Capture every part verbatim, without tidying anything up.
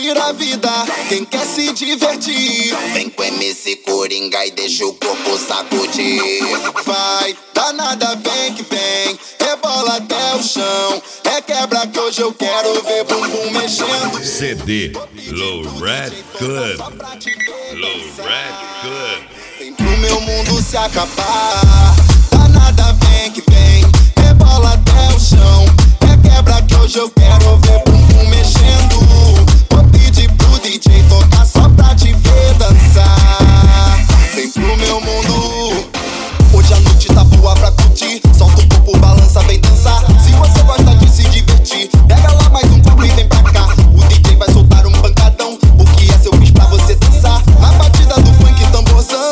curtir a vida, quem quer se divertir, vem com M C Coringa e deixa o corpo sacudir. Vai, danada, vem que vem, rebola até o chão. É quebra que hoje eu quero ver bumbum mexendo. C D Low Red Club. Low Red Club. Vem pro meu mundo se acabar. Danada, vem que vem, rebola até o chão. É quebra que hoje eu quero ver bumbum mexendo. Vou pedir pro D J tocar só pra te ver dançar. Vem pro meu mundo. Hoje a noite tá boa pra curtir. Solta o corpo, balança, vem dançar. Se você gosta de se divertir, pega lá mais um copo e vem pra cá. O D J vai soltar um pancadão. O que é seu bis pra você dançar? Na batida do funk tamborzão.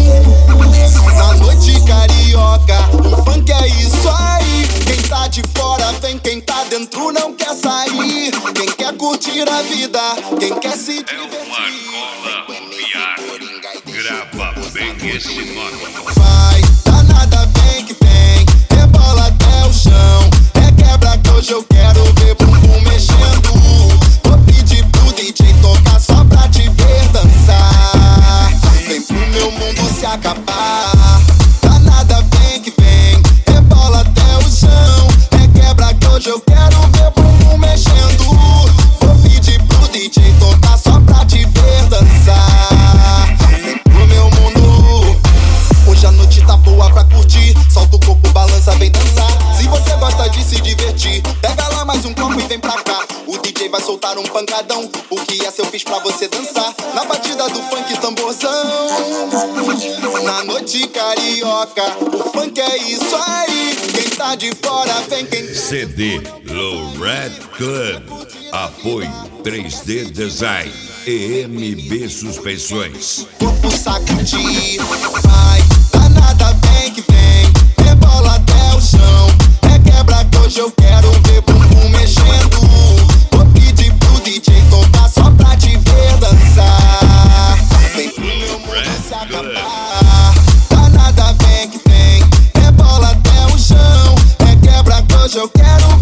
Na noite carioca, o funk é isso aí. Quem tá de fora vem, quem tá dentro não quer sair. Quem quer curtir a vida, quem quer se divertir. É uma cola grava bem esse nome. Vai, danada, vem que vem, rebola até o chão. É quebra que hoje eu quero ver bumbum mexendo. Vou pedir pro D J tocar só pra te ver dançar. Vem pro meu mundo se acabar. Danada, vem que vem, rebola até o chão. É quebra que hoje eu quero ver bumbum mexendo. Vou pedir pro D J tocar só pra te ver dançar. Vem pro meu mundo. Hoje a noite tá boa pra curtir. Solta o corpo, balança, vem dançar. Se você gosta de se divertir, pega lá mais um copo e vem pra cá. O D J vai soltar um pancadão. O que é seu fiz pra você dançar? Na batida do funk tamborzão. Na noite carioca, o funk é isso aí. Quem tá de fora vem, quem... C D Low Red Club. Apoio três D Design e M B Suspensões. Corpo sacudir. Vai, danada, vem que vem, rebola até o chão. É quebra que hoje eu quero ver bumbum mexendo. Vou pedir pro D J tocar só pra te ver dançar. Vem pro meu mundo se acabar. Danada, vem que vem, rebola até o chão. É quebra que hoje eu quero